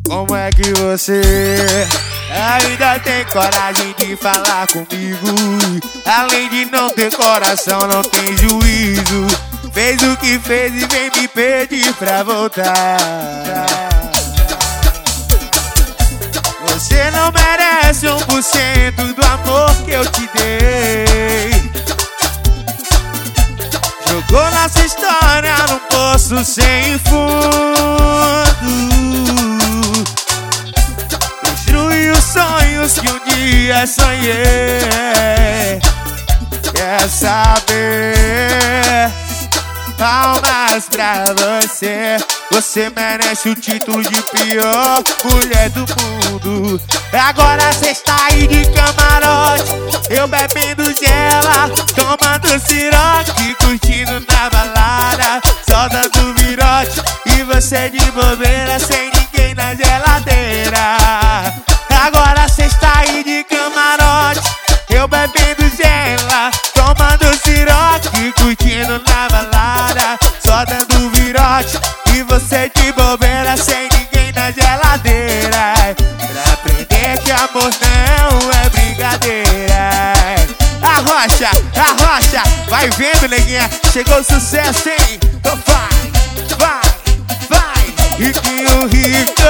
Como é que você ainda tem coragem de falar comigo? Além de não ter coração, não tem juízo. Fez o que fez e vem me pedir pra voltar. Você não merece 1% do amor que eu te dei. Jogou nossa história num poço sem fundo. Destruiu sonhos que um dia sonhei. Quer saber? Palmas pra você. Você merece o título de pior mulher do mundo. Agora cê está aí de camarote, eu bebendo gela, tomando siroque, curtindo na balada, só dando virote. E você de bobeira, sem ninguém na geladeira. Agora cê está aí de camarote, eu bebendo gela, tomando siroque, curtindo na balada, só dando virote. E você de bobeira, sem ninguém na geladeira. Pra aprender que amor não é brincadeira. Arrocha, vai vendo, neguinha, chegou o sucesso, hein? Então vai, riquinho, rico.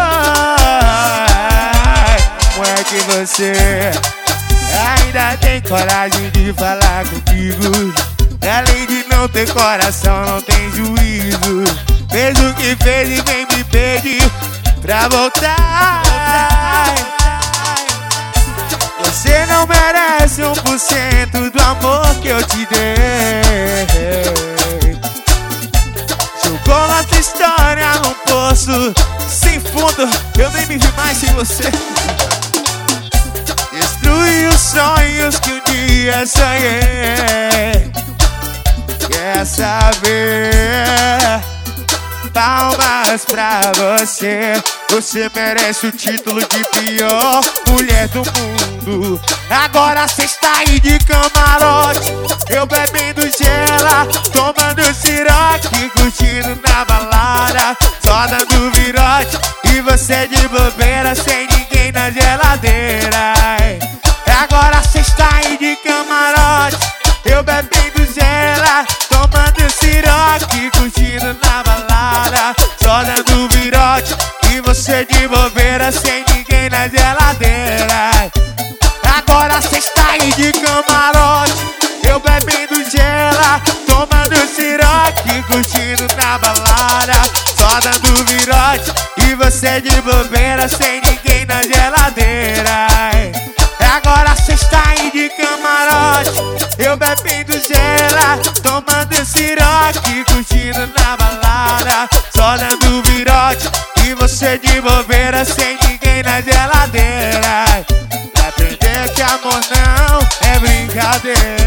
Como é que você ainda tem coragem de falar comigo? Além de não ter coração, não tem juízo. Fez o que fez e vem me pedir pra voltar. Você não merece 1% do amor que eu te dei. Jogou nossa história num poço sem fundo. Eu nem me vi mais sem você. Destruiu sonhos que um dia sonhei. Quer saber? Palmas pra você. Você merece o título de pior mulher do mundo. Agora cê está aí de camarote, eu bebendo gela, tomando siroque, curtindo na balada, só dando virote. E você de bobeira, sem ninguém na geladeira. Agora cê está aí de camarote, eu bebendo gela, tomando siroque, curtindo na balada, só dando virote. E você de bobeira, sem ninguém na geladeira. Agora cê está aí de camarote, eu bebendo gela, tomando siroque, curtindo na balada, só dando virote. E você de bobeira, sem ninguém na geladeira. Agora cê está aí de camarote, eu bebendo gela, tomando siroque, curtindo na balada, só dando virote. E você de bobeira, sem ninguém na geladeira. Pra aprender que amor não é brincadeira.